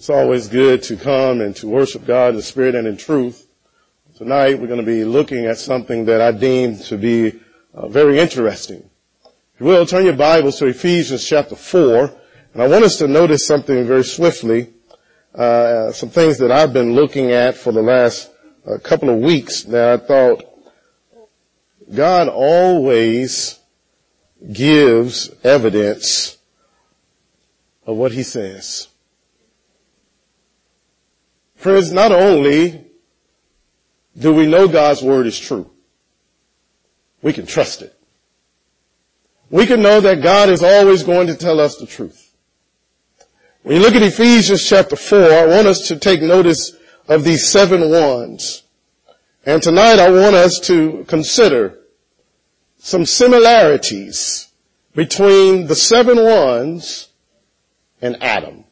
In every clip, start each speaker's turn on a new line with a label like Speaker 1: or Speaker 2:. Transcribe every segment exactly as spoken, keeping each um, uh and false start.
Speaker 1: It's always good to come and to worship God in spirit and in truth. Tonight we're going to be looking at something that I deem to be uh, very interesting. If you will, turn your Bibles to Ephesians chapter four, and I want us to notice something very swiftly, uh, some things that I've been looking at for the last uh, couple of weeks that I thought God always gives evidence of what he says. Friends, not only do we know God's word is true, we can trust it. We can know that God is always going to tell us the truth. When you look at Ephesians chapter four, I want us to take notice of these seven ones. And tonight I want us to consider some similarities between the seven ones and Adam.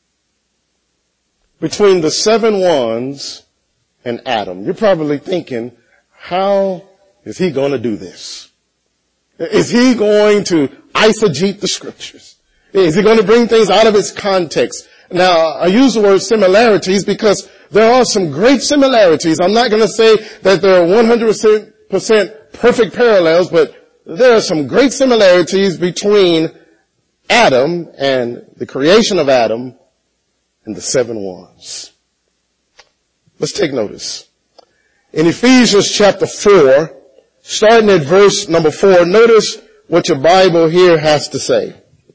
Speaker 1: Between the seven ones and Adam. You're probably thinking, how is he going to do this? Is he going to eisegete the scriptures? Is he going to bring things out of its context? Now, I use the word similarities because there are some great similarities. I'm not going to say that there are one hundred percent perfect parallels, but there are some great similarities between Adam and the creation of Adam and the seven ones. Let's take notice. In Ephesians chapter four, starting at verse number four, notice what your Bible here has to say.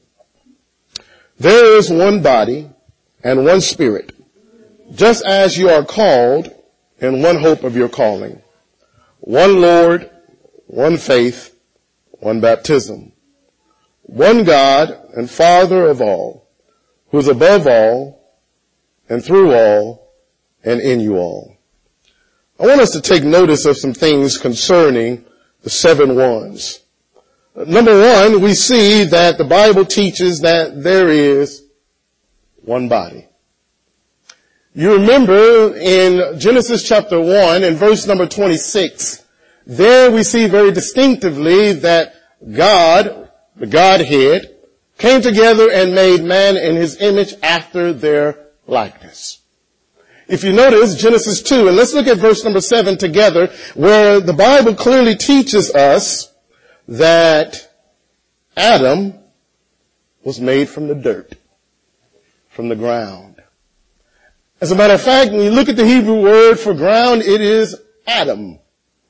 Speaker 1: There is one body and one spirit, just as you are called in one hope of your calling. One Lord, one faith, one baptism. One God and Father of all, who is above all and through all and in you all. I want us to take notice of some things concerning the seven ones. Number one, we see that the Bible teaches that there is one body. You remember in Genesis chapter one and verse number twenty-six, there we see very distinctively that God, the Godhead, came together and made man in his image after their likeness. If you notice Genesis two, and let's look at verse number seven together, where the Bible clearly teaches us that Adam was made from the dirt, from the ground. As a matter of fact, when you look at the Hebrew word for ground, it is Adam.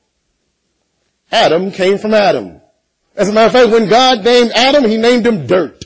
Speaker 1: Adam came from Adam. As a matter of fact, when God named Adam, he named him dirt.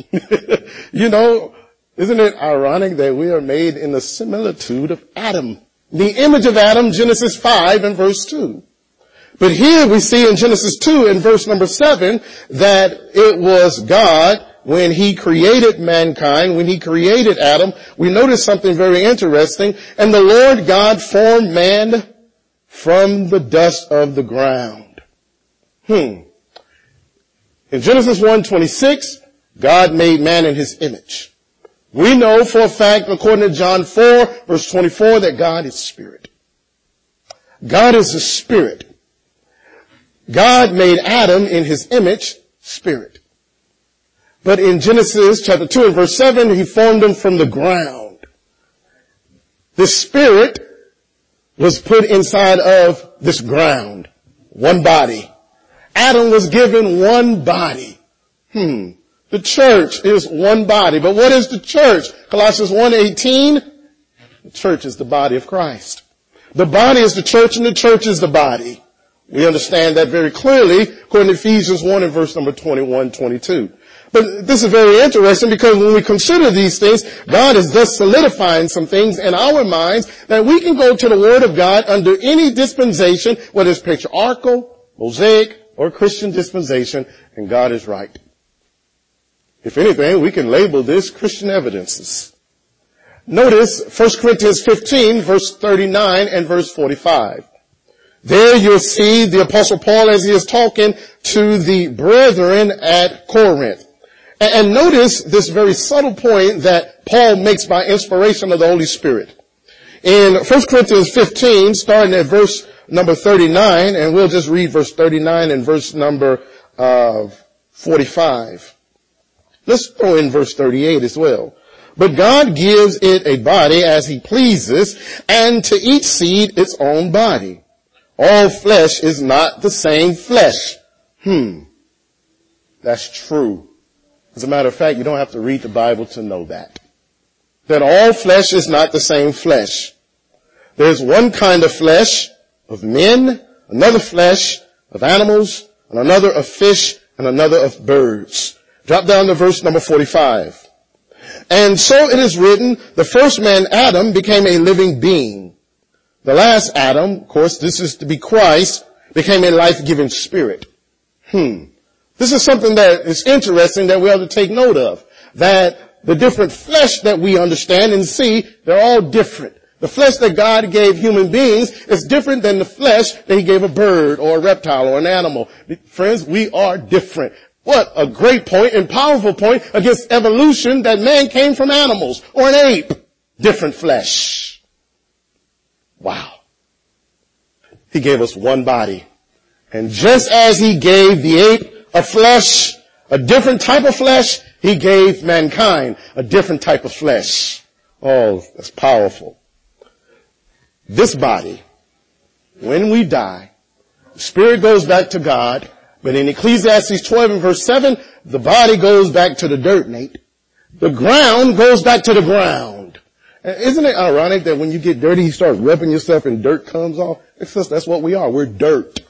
Speaker 1: You know, isn't it ironic that we are made in the similitude of Adam? The image of Adam, Genesis five and verse two. But here we see in Genesis two and verse number seven that it was God when he created mankind, when he created Adam. We notice something very interesting. And the Lord God formed man from the dust of the ground. Hmm. In Genesis one twenty-six, God made man in his image. We know for a fact, according to John four, verse twenty-four, that God is spirit. God is a spirit. God made Adam in his image, spirit. But in Genesis chapter two and verse seven, he formed him from the ground. The spirit was put inside of this ground. One body. Adam was given one body. Hmm. The church is one body. But what is the church? Colossians one eighteen. The church is the body of Christ. The body is the church and the church is the body. We understand that very clearly according to Ephesians one and verse number twenty-one, twenty-two. But this is very interesting because when we consider these things, God is thus solidifying some things in our minds that we can go to the Word of God under any dispensation, whether it's patriarchal, Mosaic, or Christian dispensation, and God is right. If anything, we can label this Christian evidences. Notice First Corinthians fifteen, verse thirty-nine and verse forty-five. There you'll see the Apostle Paul as he is talking to the brethren at Corinth. And notice this very subtle point that Paul makes by inspiration of the Holy Spirit. In First Corinthians fifteen, starting at verse number thirty-nine, and we'll just read verse thirty-nine and verse number uh, forty-five. Let's throw in verse thirty-eight as well. But God gives it a body as he pleases, and to each seed its own body. All flesh is not the same flesh. Hmm. That's true. As a matter of fact, you don't have to read the Bible to know that. That all flesh is not the same flesh. There's one kind of flesh of men, another flesh of animals, and another of fish, and another of birds. Drop down to verse number forty-five. And so it is written, the first man, Adam, became a living being. The last Adam, of course, this is to be Christ, became a life-giving spirit. Hmm. This is something that is interesting that we ought to take note of. That the different flesh that we understand and see, they're all different. The flesh that God gave human beings is different than the flesh that he gave a bird or a reptile or an animal. Friends, we are different. What a great point and powerful point against evolution, that man came from animals or an ape. Different flesh. Wow. He gave us one body. And just as he gave the ape a flesh, a different type of flesh, he gave mankind a different type of flesh. Oh, that's powerful. This body, when we die, the spirit goes back to God. But in Ecclesiastes twelve and verse seven, the body goes back to the dirt, Nate. The ground goes back to the ground. Isn't it ironic that when you get dirty, you start rubbing yourself and dirt comes off? It's just, that's what we are. We're dirt.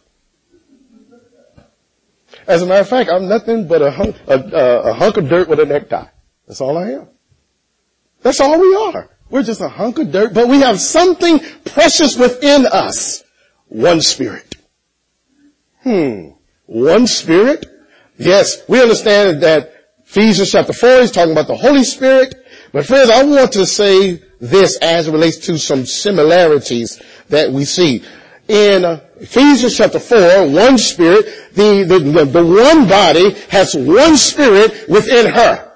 Speaker 1: As a matter of fact, I'm nothing but a hunk, a, a, a hunk of dirt with a necktie. That's all I am. That's all we are. We're just a hunk of dirt, but we have something precious within us. One spirit. Hmm. One spirit? Yes, we understand that Ephesians chapter four is talking about the Holy Spirit. But friends, I want to say this as it relates to some similarities that we see. In uh, Ephesians chapter four, one spirit, the, the, the, the one body has one spirit within her.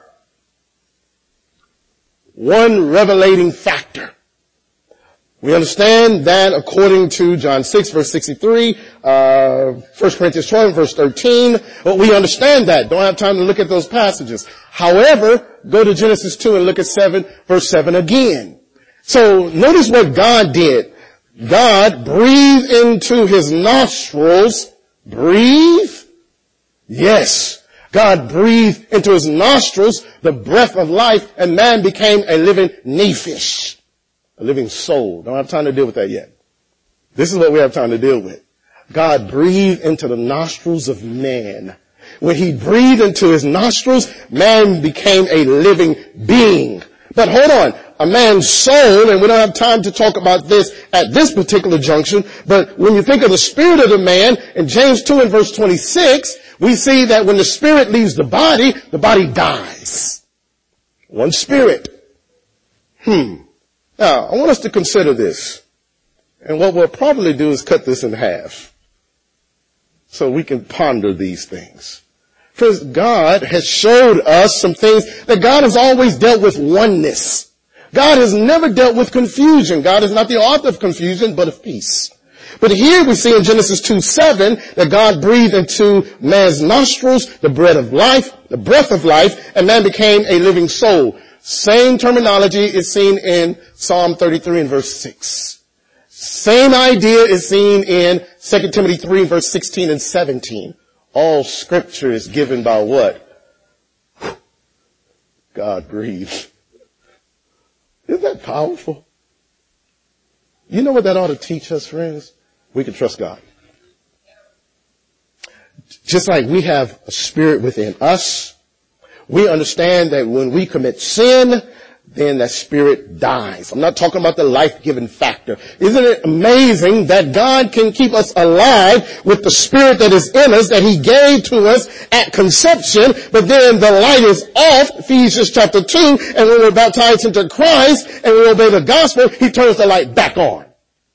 Speaker 1: One revelating factor. We understand that according to John six verse sixty-three, uh, First Corinthians twelve verse thirteen, but we understand that. Don't have time to look at those passages. However, go to Genesis two and look at seven verse seven again. So notice what God did. God breathed into his nostrils. Breathe? Yes. God breathed into his nostrils the breath of life, and man became a living nephesh. A living soul. Don't have time to deal with that yet. This is what we have time to deal with. God breathed into the nostrils of man. When he breathed into his nostrils, man became a living being. But hold on. A man's soul, and we don't have time to talk about this at this particular junction, but when you think of the spirit of the man, in James two and verse twenty-six, we see that when the spirit leaves the body, the body dies. One spirit. Hmm. Now, I want us to consider this. And what we'll probably do is cut this in half so we can ponder these things. Because God has showed us some things that God has always dealt with oneness. God has never dealt with confusion. God is not the author of confusion, but of peace. But here we see in Genesis two seven that God breathed into man's nostrils the breath of life, the breath of life, and man became a living soul. Same terminology is seen in Psalm thirty-three and verse six. Same idea is seen in Second Timothy three and verse sixteen and seventeen. All scripture is given by what? God breathed. Isn't that powerful? You know what that ought to teach us, friends? We can trust God. Just like we have a spirit within us, we understand that when we commit sin, then that spirit dies. I'm not talking about the life-giving factor. Isn't it amazing that God can keep us alive with the spirit that is in us, that he gave to us at conception, but then the light is off, Ephesians chapter two, and when we're baptized into Christ and we obey the gospel, he turns the light back on.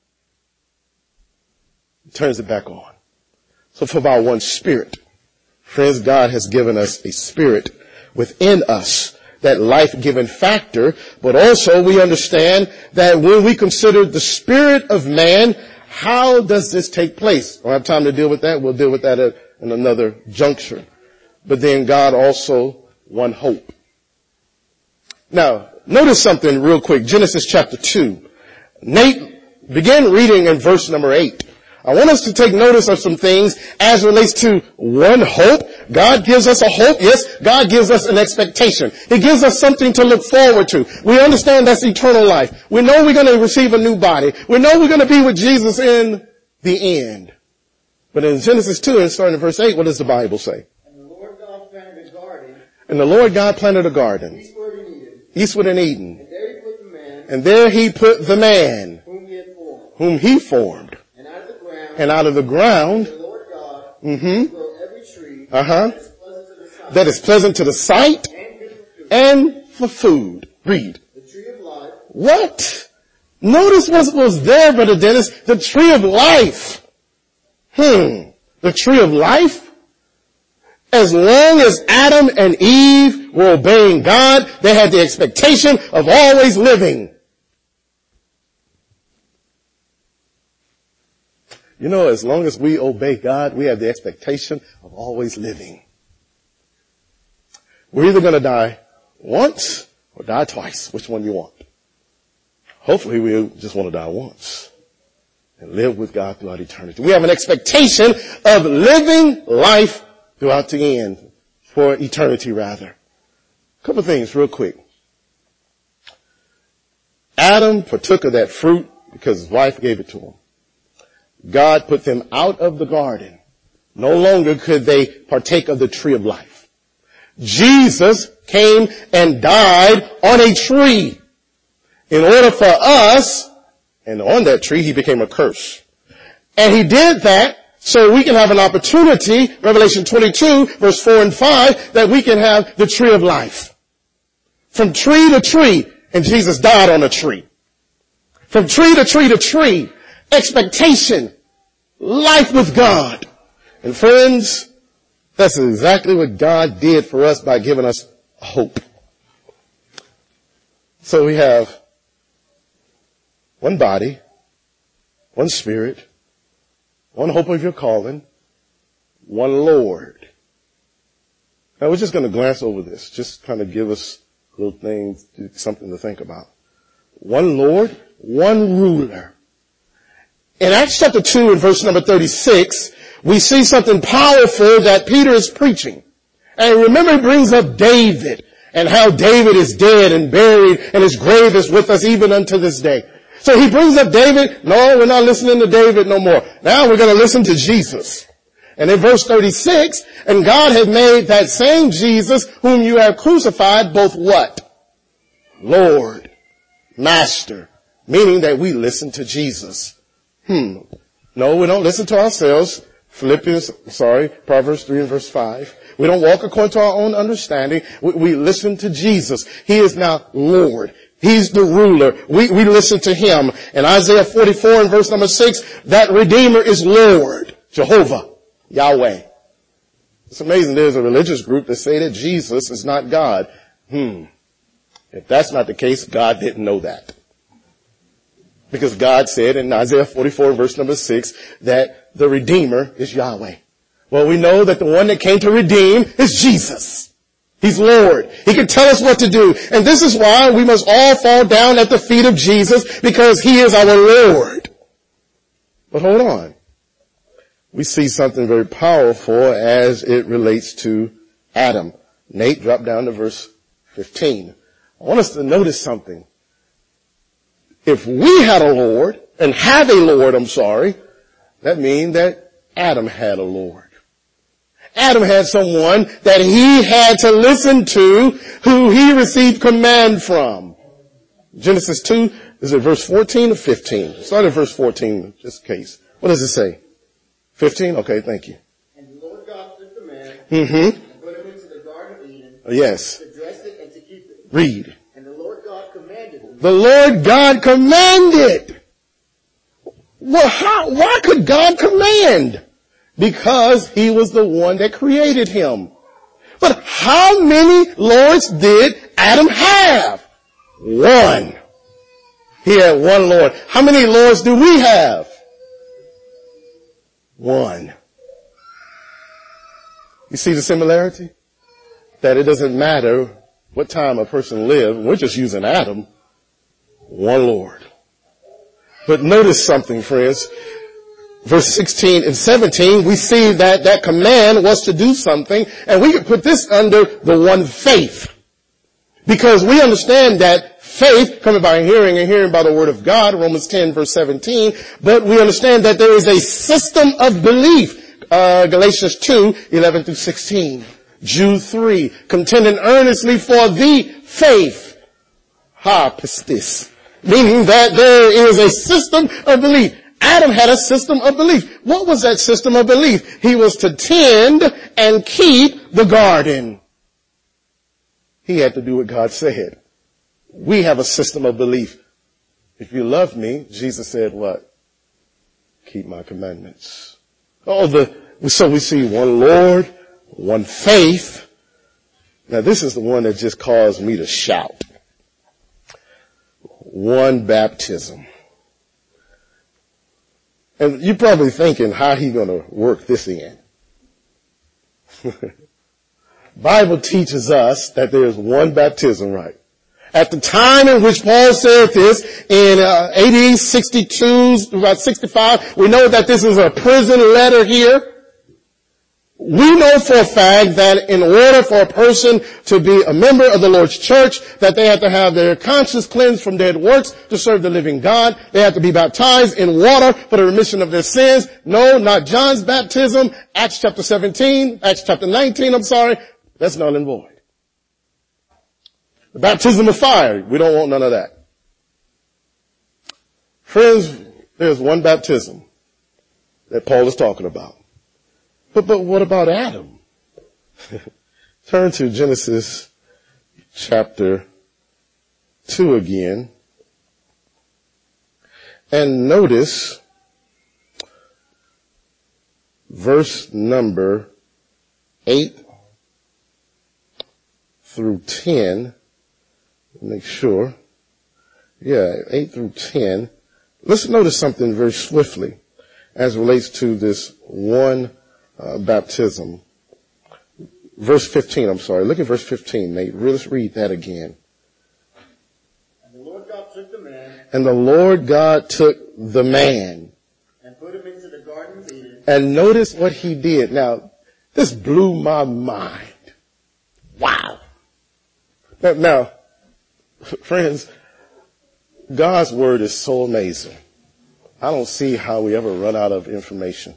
Speaker 1: He turns it back on. So for our one spirit, friends, God has given us a spirit within us, that life-giving factor, but also we understand that when we consider the spirit of man, how does this take place? I don't have time to deal with that. We'll deal with that at, in another juncture. But then God also won hope. Now, Notice something real quick. Genesis chapter two. Nate, begin reading in verse number eight. I want us to take notice of some things as it relates to one, hope. God gives us a hope. Yes, God gives us an expectation. He gives us something to look forward to. We understand that's eternal life. We know we're going to receive a new body. We know we're going to be with Jesus in the end. But in Genesis two, and starting in verse eight, what does the Bible say?
Speaker 2: And the Lord God planted a garden.
Speaker 1: And the Lord God planted a garden.
Speaker 2: Eastward in Eden.
Speaker 1: Eastward in Eden.
Speaker 2: And there he put the man.
Speaker 1: And there he put the man.
Speaker 2: Whom he had formed.
Speaker 1: Whom he formed.
Speaker 2: And out of the ground.
Speaker 1: And out of the ground.
Speaker 2: The Lord God.
Speaker 1: Mm-hmm.
Speaker 2: Grow every tree.
Speaker 1: Uh-huh.
Speaker 2: That is pleasant to the sight.
Speaker 1: That is pleasant to the sight.
Speaker 2: And good for food.
Speaker 1: And for food. Read.
Speaker 2: The tree of life.
Speaker 1: What? Notice what was there, Brother Dennis. The tree of life. Hmm. The tree of life? As long as Adam and Eve were obeying God, they had the expectation of always living. You know, as long as we obey God, we have the expectation of always living. We're either going to die once or die twice. Which one you want? Hopefully we just want to die once and live with God throughout eternity. We have an expectation of living life throughout the end, for eternity rather. A couple of things real quick. Adam partook of that fruit because his wife gave it to him. God put them out of the garden. No longer could they partake of the tree of life. Jesus came and died on a tree in order for us, and on that tree he became a curse. And he did that so we can have an opportunity, Revelation twenty-two, verse four and five, that we can have the tree of life. From tree to tree, and Jesus died on a tree. From tree to tree to tree, expectation, life with God. And friends, that's exactly what God did for us by giving us hope. So we have one body, one spirit, one hope of your calling, one Lord. Now we're just going to glance over this, just kind of give us little things, something to think about. One Lord, one ruler. In Acts chapter two and verse number thirty-six, we see something powerful that Peter is preaching. And remember, he brings up David and how David is dead and buried and his grave is with us even unto this day. So he brings up David. No, we're not listening to David no more. Now we're going to listen to Jesus. And in verse thirty-six, and God had made that same Jesus whom you have crucified both what? Lord, Master, meaning that we listen to Jesus. Hmm. No, we don't listen to ourselves. Philippians, sorry, Proverbs three and verse five. We don't walk according to our own understanding. We, we listen to Jesus. He is now Lord. He's the ruler. We, we listen to him. In Isaiah forty-four and verse number six, that Redeemer is Lord, Jehovah, Yahweh. It's amazing. There's a religious group that say that Jesus is not God. Hmm. If that's not the case, God didn't know that. Because God said in Isaiah forty-four verse number six that the Redeemer is Yahweh. Well, we know that the one that came to redeem is Jesus. He's Lord. He can tell us what to do. And this is why we must all fall down at the feet of Jesus, because he is our Lord. But hold on. We see something very powerful as it relates to Adam. Nate, drop down to verse fifteen. I want us to notice something. If we had a Lord, and have a Lord, I'm sorry, that means that Adam had a Lord. Adam had someone that he had to listen to, who he received command from. Genesis two, is it verse fourteen or fifteen? Start at verse fourteen, just in case. What does it say? fifteen? Okay, thank you.
Speaker 2: And the Lord God took the man,
Speaker 1: Mm-hmm.
Speaker 2: and put him into the Garden of Eden,
Speaker 1: Yes.
Speaker 2: to dress it and to keep it.
Speaker 1: Read.
Speaker 2: And the Lord God commanded him.
Speaker 1: The Lord God commanded. Well, how, why could God command? Because he was the one that created him. But how many lords did Adam have? One. He had one Lord. How many lords do we have? One. You see the similarity? That it doesn't matter what time a person lived, we're just using Adam, one Lord. But notice something, friends. Verse sixteen and seventeen, we see that that command was to do something, and we can put this under the one faith. Because we understand that faith, coming by hearing and hearing by the word of God, Romans ten verse seventeen, but we understand that there is a system of belief, uh, Galatians two, eleven through sixteen. Jude three, contending earnestly for the faith, ha pistis, meaning that there is a system of belief. Adam had a system of belief. What was that system of belief? He was to tend and keep the garden. He had to do what God said. We have a system of belief. If you love me, Jesus said what? Keep my commandments. Oh, the, so we see one Lord, one faith. Now this is the one that just caused me to shout. One baptism. And you're probably thinking, how he going to work this in? Bible teaches us that there is one baptism, right? At the time in which Paul said this, in uh, A D sixty-two, about sixty-five, we know that this is a prison letter here. We know for a fact that in order for a person to be a member of the Lord's church, that they have to have their conscience cleansed from dead works to serve the living God. They have to be baptized in water for the remission of their sins. No, not John's baptism. Acts chapter seventeen, Acts chapter nineteen, I'm sorry. That's null and void. The baptism of fire, we don't want none of that. Friends, there's one baptism that Paul is talking about. But, but what about Adam? Turn to Genesis chapter two again. And notice verse number eight through ten. Make sure. Yeah, eight through ten. Let's notice something very swiftly as it relates to this one Uh, baptism. Verse fifteen, I'm sorry. Look at verse fifteen, Nate. Let's read that again.
Speaker 2: And the Lord God took the man.
Speaker 1: And the Lord God took the man.
Speaker 2: And put him into the Garden of Eden.
Speaker 1: And notice what he did. Now, this blew my mind. Wow. Now, now friends, God's word is so amazing. I don't see how we ever run out of information.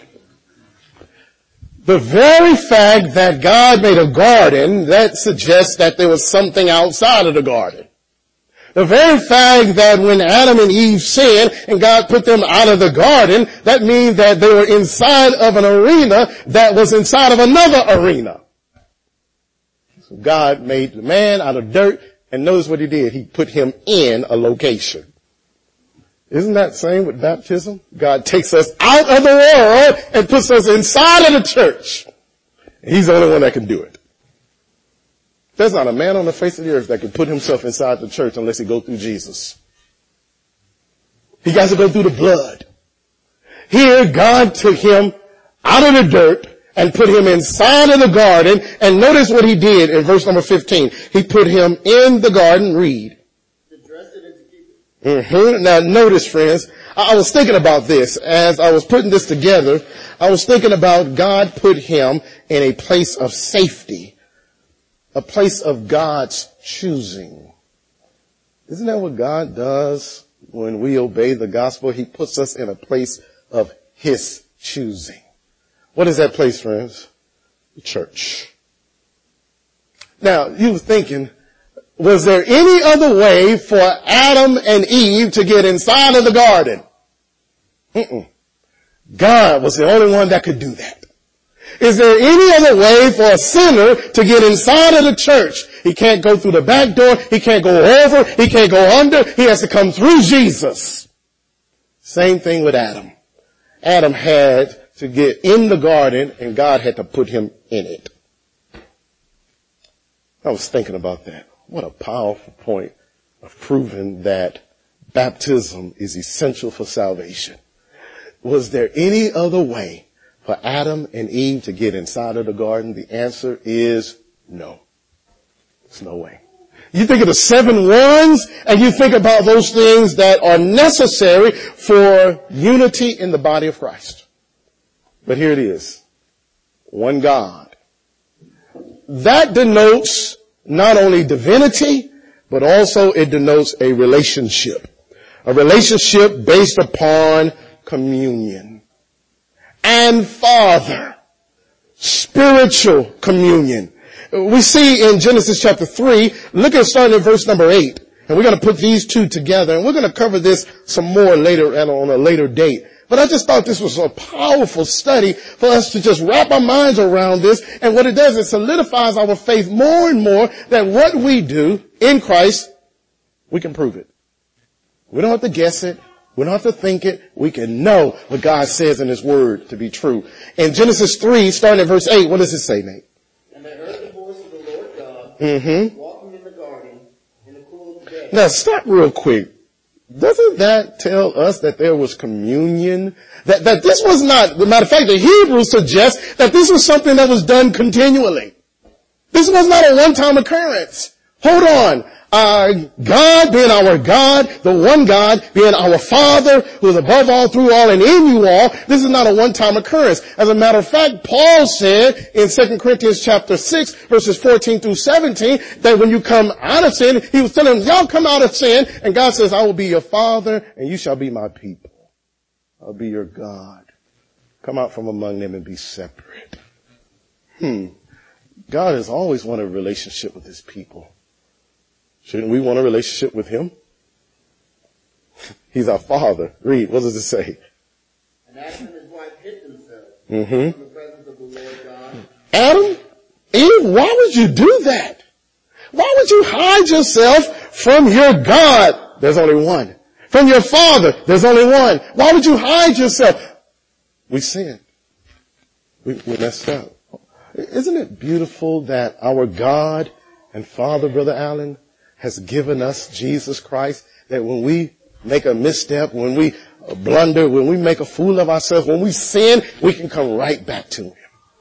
Speaker 1: The very fact that God made a garden, that suggests that there was something outside of the garden. The very fact that when Adam and Eve sinned and God put them out of the garden, that means that they were inside of an arena that was inside of another arena. So God made the man out of dirt, and notice what he did. He put him in a location. Isn't that the same with baptism? God takes us out of the world and puts us inside of the church. He's the only one that can do it. There's not a man on the face of the earth that can put himself inside the church unless he go through Jesus. He has to go through the blood. Here, God took him out of the dirt and put him inside of the garden. And notice what he did in verse number fifteen. He put him in the garden. Read. Mm-hmm. Now notice, friends, I was thinking about this as I was putting this together. I was thinking about God put him in a place of safety, a place of God's choosing. Isn't that what God does when we obey the gospel? He puts us in a place of his choosing. What is that place, friends? The church. Now, you were thinking, was there any other way for Adam and Eve to get inside of the garden? Mm-mm. God was the only one that could do that. Is there any other way for a sinner to get inside of the church? He can't go through the back door. He can't go over. He can't go under. He has to come through Jesus. Same thing with Adam. Adam had to get in the garden, and God had to put him in it. I was thinking about that. What a powerful point of proving that baptism is essential for salvation. Was there any other way for Adam and Eve to get inside of the garden? The answer is no. There's no way. You think of the seven ones, and you think about those things that are necessary for unity in the body of Christ. But here it is. One God. That denotes not only divinity, but also it denotes a relationship. A relationship based upon communion. And Father. Spiritual communion. We see in Genesis chapter three, look at starting at verse number eight. And we're going to put these two together. And we're going to cover this some more later and on a later date. But I just thought this was a powerful study for us to just wrap our minds around this. And what it does, it solidifies our faith more and more that what we do in Christ, we can prove it. We don't have to guess it. We don't have to think it. We can know what God says in His Word to be true. In Genesis three, starting at verse eight, what does it say, Nate?
Speaker 2: And they heard the voice of the Lord God,
Speaker 1: Mm-hmm.
Speaker 2: walking in the garden in the cool of the day.
Speaker 1: Now stop real quick. Doesn't that tell us that there was communion? That, that this was not, as a matter of fact, the Hebrews suggest that this was something that was done continually. This was not a one-time occurrence. Hold on. Uh, God being our God, the one God being our Father, who is above all, through all, and in you all, this is not a one-time occurrence. As a matter of fact, Paul said in Second Corinthians chapter six, verses fourteen through seventeen, that when you come out of sin, he was telling them, y'all come out of sin, and God says, I will be your Father, and you shall be my people. I'll be your God. Come out from among them and be separate. Hmm. God has always wanted a relationship with His people. Shouldn't we want a relationship with Him? He's our Father. Read. What does it say?
Speaker 2: And Adam and his wife hid themselves
Speaker 1: Mm-hmm.
Speaker 2: from the presence of the Lord God.
Speaker 1: Adam, Eve, why would you do that? Why would you hide yourself from your God? There's only one. From your Father, there's only one. Why would you hide yourself? We sinned. We, we messed up. Isn't it beautiful that our God and Father, Brother Allen, has given us Jesus Christ, that when we make a misstep, when we blunder, when we make a fool of ourselves, when we sin, we can come right back to Him.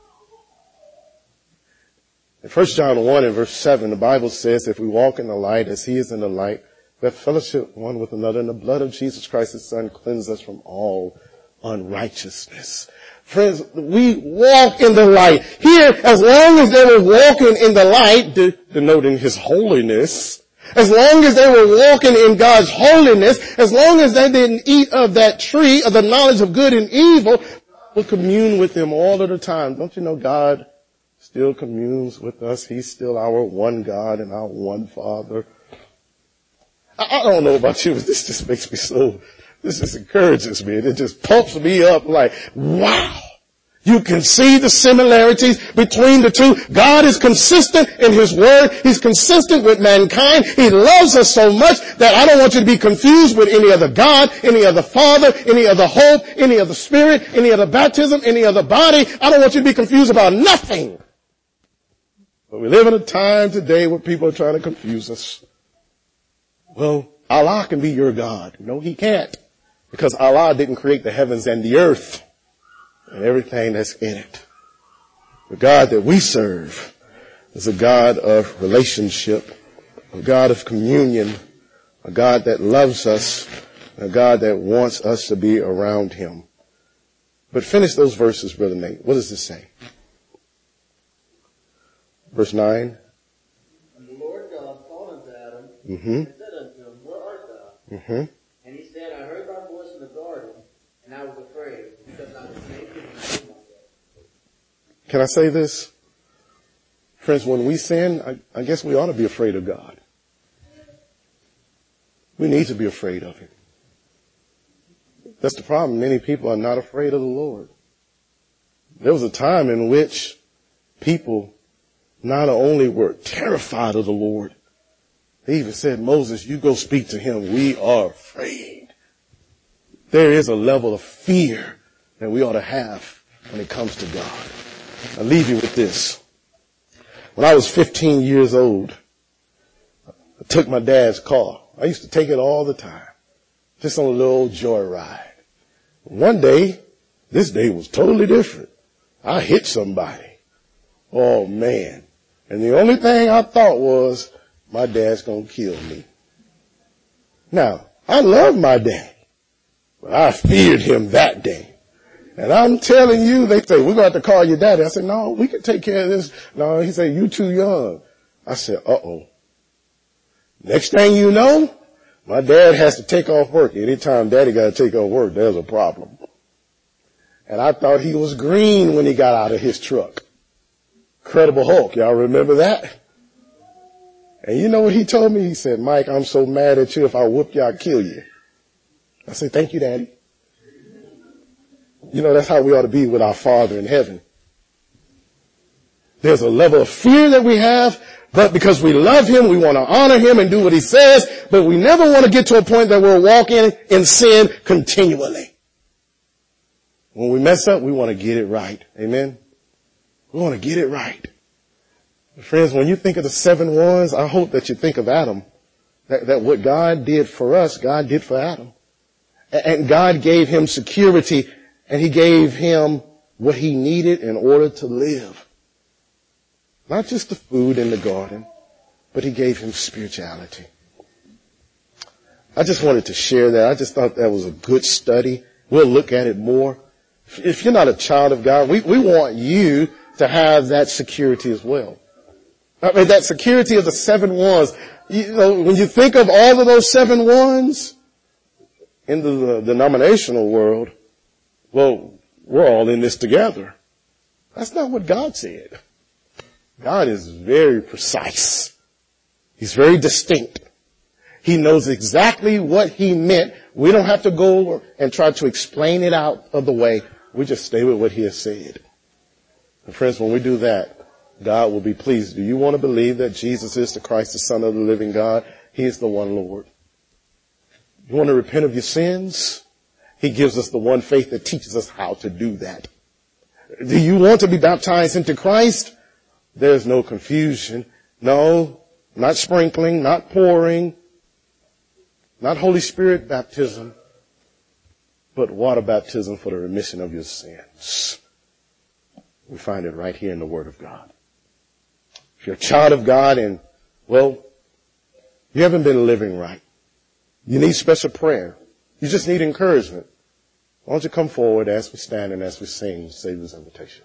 Speaker 1: In First John one and verse seven, the Bible says, if we walk in the light as He is in the light, we have fellowship one with another, and the blood of Jesus Christ, His Son, cleanses us from all unrighteousness. Friends, we walk in the light. Here, as long as they were walking in the light, de- denoting His holiness, as long as they were walking in God's holiness, as long as they didn't eat of that tree of the knowledge of good and evil, we'll commune with Him all of the time. Don't you know God still communes with us? He's still our one God and our one Father. I, I don't know about you, but this just makes me so, this just encourages me. It just pumps me up like, wow. You can see the similarities between the two. God is consistent in His Word. He's consistent with mankind. He loves us so much that I don't want you to be confused with any other God, any other Father, any other hope, any other Spirit, any other baptism, any other body. I don't want you to be confused about nothing. But we live in a time today where people are trying to confuse us. Well, Allah can be your God. No, He can't. Because Allah didn't create the heavens and the earth and everything that's in it. The God that we serve is a God of relationship, a God of communion, a God that loves us, a God that wants us to be around Him. But finish those verses, Brother Nate. What does it say? Verse nine.
Speaker 2: And the Lord God called unto Adam,
Speaker 1: Mm-hmm.
Speaker 2: and said unto him, where art thou?
Speaker 1: Mm-hmm.
Speaker 2: And he said, I heard thy voice in the garden, and I was afraid, because I was naked and I hid myself.
Speaker 1: Can I say this? Friends, when we sin, I, I guess we ought to be afraid of God. We need to be afraid of Him. That's the problem. Many people are not afraid of the Lord. There was a time in which people not only were terrified of the Lord, they even said, Moses, you go speak to Him. We are afraid. There is a level of fear that we ought to have when it comes to God. I'll leave you with this. When I was fifteen years old, I took my dad's car. I used to take it all the time, just on a little old joyride. One day, this day was totally different. I hit somebody. Oh man. And the only thing I thought was, my dad's going to kill me. Now, I love my dad, but I feared him that day. And I'm telling you, they say, we're going to have to call your daddy. I said, no, we can take care of this. No, he said, you too young. I said, uh-oh. Next thing you know, my dad has to take off work. Anytime daddy got to take off work, there's a problem. And I thought he was green when he got out of his truck. Incredible Hulk, y'all remember that? And you know what he told me? He said, Mike, I'm so mad at you. If I whoop you, I'll kill you. I said, thank you, Daddy. You know, that's how we ought to be with our Father in heaven. There's a level of fear that we have, but because we love him, we want to honor him and do what he says, but we never want to get to a point that we're walking in sin continually. When we mess up, we want to get it right. Amen? We want to get it right. Friends, when you think of the seven ones, I hope that you think of Adam. That, that what God did for us, God did for Adam. And God gave him security, and he gave him what he needed in order to live. Not just the food in the garden, but he gave him spirituality. I just wanted to share that. I just thought that was a good study. We'll look at it more. If you're not a child of God, we, we want you to have that security as well. I mean, that security of the seven ones. You know, when you think of all of those seven ones in the denominational world, well, we're all in this together. That's not what God said. God is very precise. He's very distinct. He knows exactly what he meant. We don't have to go and try to explain it out of the way. We just stay with what he has said. And friends, when we do that, God will be pleased. Do you want to believe that Jesus is the Christ, the Son of the living God? He is the one Lord. You want to repent of your sins? He gives us the one faith that teaches us how to do that. Do you want to be baptized into Christ? There's no confusion. No, not sprinkling, not pouring, not Holy Spirit baptism, but water baptism for the remission of your sins. We find it right here in the Word of God. If you're a child of God and, well, you haven't been living right, you need special prayer, you just need encouragement, why don't you come forward as we stand and as we sing Savior's invitation.